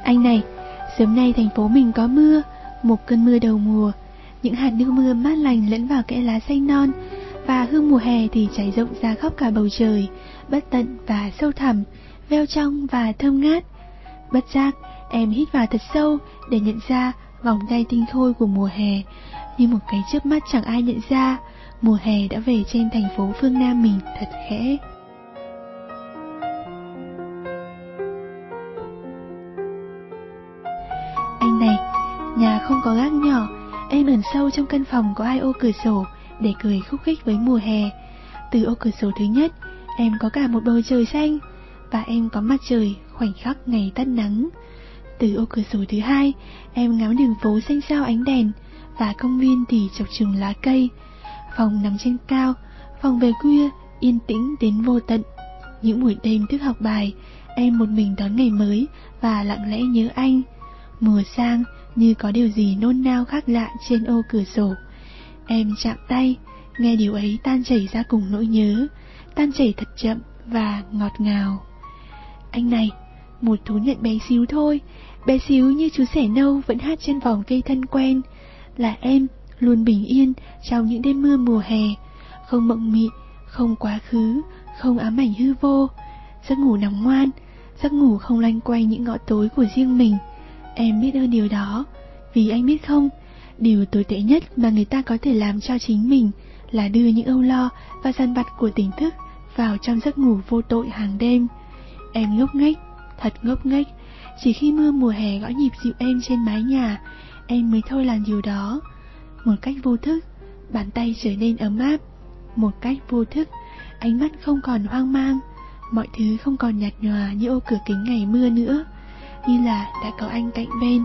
Anh này, sớm nay thành phố mình có mưa, một cơn mưa đầu mùa. Những hạt nước mưa mát lành lẫn vào kẽ lá xanh non, và hương mùa hè thì trải rộng ra khắp cả bầu trời, bất tận và sâu thẳm, veo trong và thơm ngát. Bất giác, em hít vào thật sâu để nhận ra vòng tay tinh khôi của mùa hè. Như một cái chớp mắt chẳng ai nhận ra, mùa hè đã về trên thành phố phương Nam mình thật khẽ. Anh này, nhà không có gác nhỏ, em ẩn sâu trong căn phòng có 2 ô cửa sổ để cười khúc khích với mùa hè. Từ ô cửa sổ thứ nhất, em có cả một bầu trời xanh, và em có mặt trời khoảnh khắc ngày tắt nắng. Từ ô cửa sổ thứ hai, em ngắm đường phố xanh xao ánh đèn, và công viên thì chập chùng lá cây. Phòng nằm trên cao, phòng về khuya, yên tĩnh đến vô tận. Những buổi đêm thức học bài, em một mình đón ngày mới và lặng lẽ nhớ anh. Mùa sang như có điều gì nôn nao khác lạ trên ô cửa sổ. Em chạm tay, nghe điều ấy tan chảy ra cùng nỗi nhớ, tan chảy thật chậm và ngọt ngào. Anh này, một thú nhận bé xíu thôi, bé xíu như chú sẻ nâu vẫn hát trên vòng cây thân quen. Là em luôn bình yên trong những đêm mưa mùa hè, không mộng mị, không quá khứ, không ám ảnh hư vô. Giấc ngủ nằm ngoan, giấc ngủ không loanh quanh những ngõ tối của riêng mình. Em biết ơn điều đó, vì anh biết không, điều tồi tệ nhất mà người ta có thể làm cho chính mình là đưa những âu lo và dằn vặt của tỉnh thức vào trong giấc ngủ vô tội hàng đêm. Em ngốc nghếch, thật ngốc nghếch. Chỉ khi mưa mùa hè gõ nhịp dịu êm trên mái nhà, em mới thôi làm điều đó. Một cách vô thức, bàn tay trở nên ấm áp. Một cách vô thức, ánh mắt không còn hoang mang. Mọi thứ không còn nhạt nhòa như ô cửa kính ngày mưa nữa, như là đã có anh cạnh bên.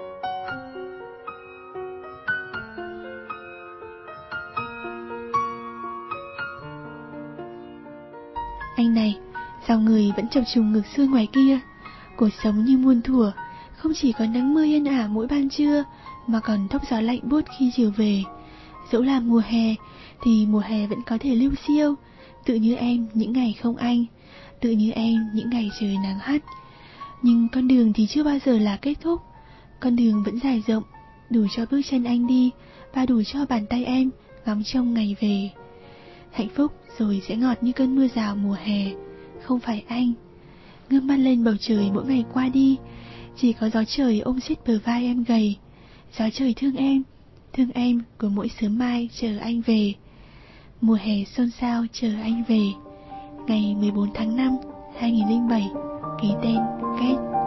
Anh này, sao người vẫn chập trùng ngược xuôi ngoài kia? Cuộc sống như muôn thuở, không chỉ có nắng mưa yên ả mỗi ban trưa, mà còn thốc gió lạnh buốt khi chiều về. Dẫu là mùa hè, thì mùa hè vẫn có thể lưu siêu, tự như em những ngày không anh, tự như em những ngày trời nắng hắt. Nhưng con đường thì chưa bao giờ là kết thúc. Con đường vẫn dài rộng, đủ cho bước chân anh đi, và đủ cho bàn tay em ngắm trông ngày về. Hạnh phúc rồi sẽ ngọt như cơn mưa rào mùa hè, không phải anh. Ngước mắt lên bầu trời mỗi ngày qua đi, chỉ có gió trời ôm siết bờ vai em gầy. Gió trời thương em của mỗi sớm mai chờ anh về. Mùa hè xôn xao chờ anh về. Ngày 14 tháng 5, 2007, ký tên Kết.